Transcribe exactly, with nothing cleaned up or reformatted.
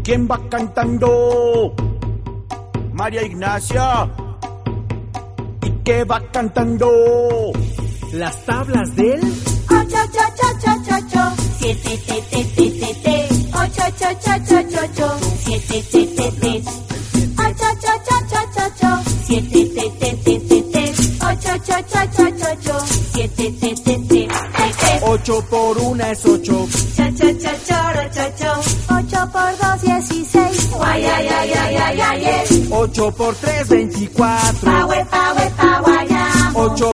¿Quién va cantando? María Ignacia. ¿Y qué va cantando? Las tablas del ocho, ocho, ocho, ocho, ocho, siete, te, te, te, te, te, ocho, ocho, ocho, ocho, ocho, siete, te, te, te, ocho, ocho, ocho, ocho, ocho, siete, te, te, te, te, te, ocho, ocho, ocho, ocho, ocho, siete, te, te, te, te, te. Ocho por una es ocho. Cha, cha, cha, choro, cho, cho. Ocho por dos, dieciséis. Guay, ay, ay, ay, ay, ay, ay. Ocho por tres, veinticuatro. Pa, we, pa, we, pa, guayamo. Ocho